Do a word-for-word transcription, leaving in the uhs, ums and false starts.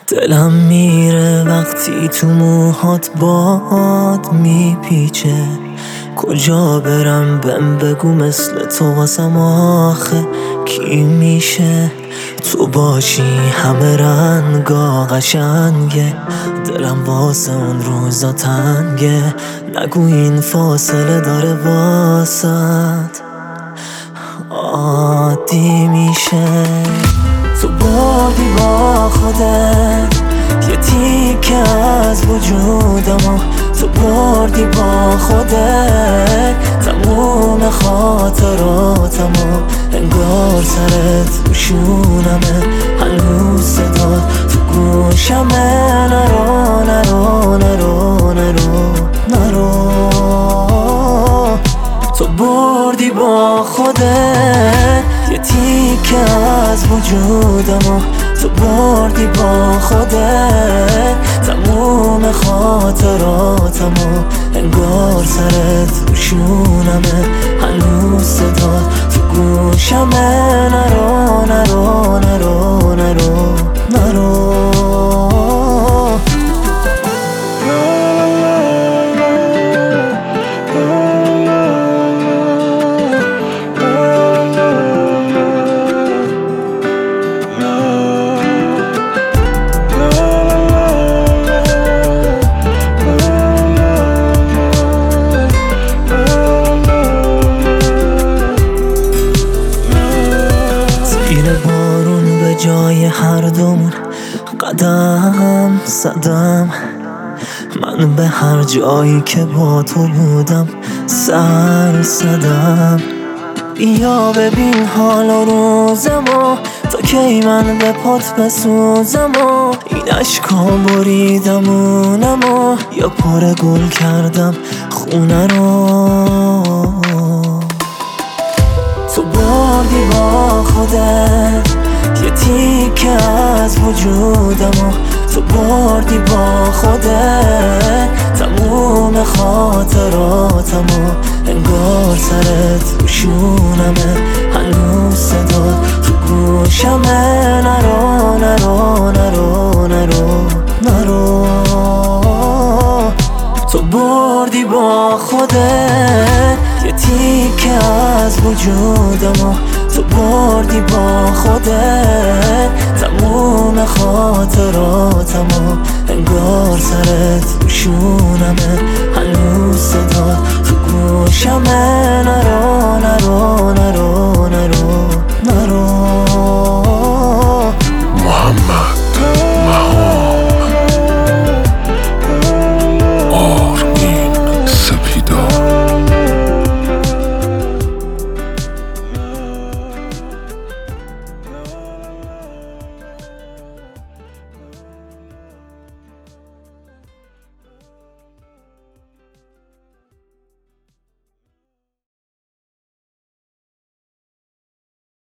دلم میره وقتی تو موهات باد میپیچه. کجا برم بهم بگو مثل تو واسم آخه کی میشه؟ تو باشی همه رنگا قشنگه، دلم واسه اون روزا تنگه. نگو این فاصله داره واسط عادی میشه. تو بردی با خودت یه تیکه از وجودمو، تو بردی با خودت تموم خاطراتمو. انگار سرت روشونمه هنوز صدات تو گوشمه. نرو نرو نرو نرو نرو. تو بردی با خودت یه تیکه از وجودمو، تو بردی با خودت تموم خاطراتمو. انگار سرت روشونمه هنوز صدات تو گوشمه. نرو نرو نرو نرو نرو. جای هر دومون قدم زدم، من به هر جایی که با تو بودم سر زدم. بیا ببین حال و روزمو، تا کی من به پات بسوزم و این عشقا بریدمونمو یا پر گل کردم خونه رو. تو بردی با خودت یه تیکه از وجودمو، تو بردی با خودت تموم خاطراتمو. انگار سرت روشونمه هنوز صدات تو گوشمه. نرو نرو نرو نرو نرو. تو بردی با خودت یه تیکه از وجودمو، تو بردی با خودت